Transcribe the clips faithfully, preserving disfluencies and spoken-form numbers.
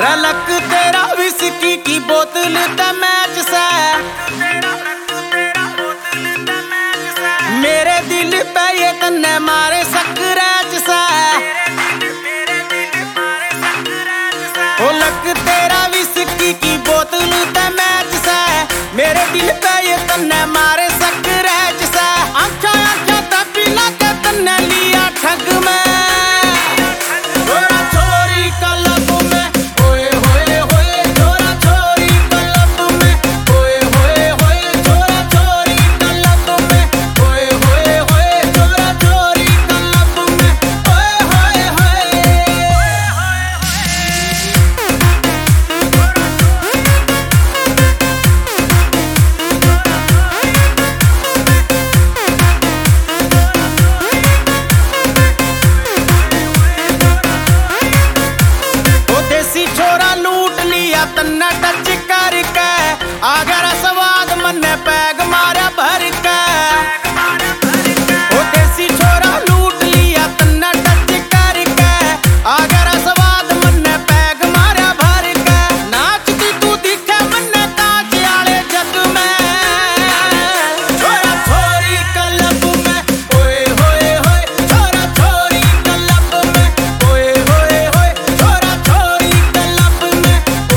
Luck तेरा whisky की बोतल ते मैच से मेरे दिल पे ये तन्ने मारे सकरैच से ओ लक तेरा विस्की की बोतल ते मैच से मेरे दिल पे ये तन्ने मारे सकरैच से आंखा आंखा तपिला के तन्ने लिया ठग में तन्ना टच करके अगर स्वाद मन पैग मारा भर के ओ देसी छोरा लूट लिया तन्ना टच करके अगर स्वाद मन पैग मारा भर के नाचती तू दिखे मन ताज आले जग में छोरा छोरी क्लब में ओए होए होए छोरा छोरी क्लब में ओए होए होए छोरा छोरी क्लब में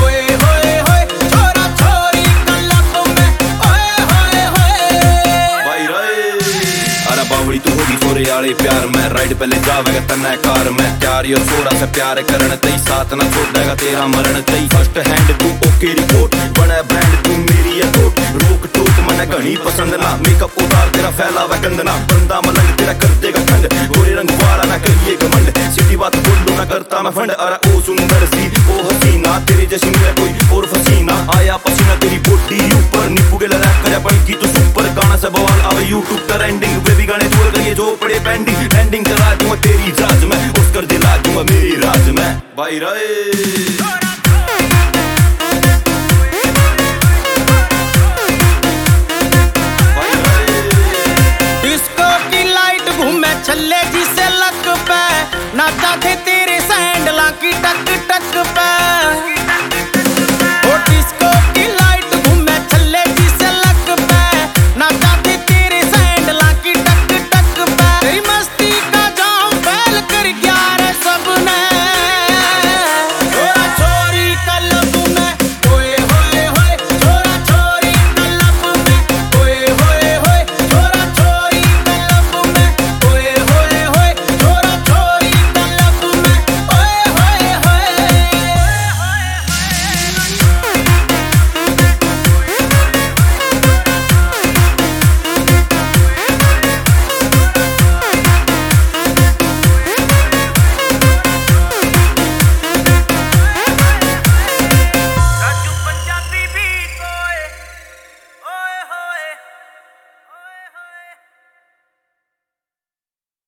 बावड़ी तू होगी छोरे आले प्यार में राइड पहले जावेगा तन्ना कार में प्यार यो थोड़ा सा प्यार करन तई साथ ना छोड़ेगा तेरा मरण तई फर्स्ट हैंड तू ओके रिपोर्ट बना ब्रांड तू मेरी है कोट रोक टोक मने घनी पसंद ना मेकअप उतार तेरा फैलावा गंदना बंदा मलंग तेरा कर देगा ठंड गोरे रंग वाला ना करिए घमंड सीधी बात बोलूं ना करता मैं फंड अरे ओ सुंदर सी ओ हसीना तेरे जैसी मेरा कोई और फसीना आया पसीना तेरी बॉडी ऊपर नींबू के लगा कर बन की तू सुपर गाना से बवाल आवे यूट्यूब ट्रेंडिंग बेबी गाने छोड़ गए जो पड़े पेंडिंग पेंडिंग करा दूंगा तेरी जाज में उसकर दिला दूंगा मेरी राज में भाई रे।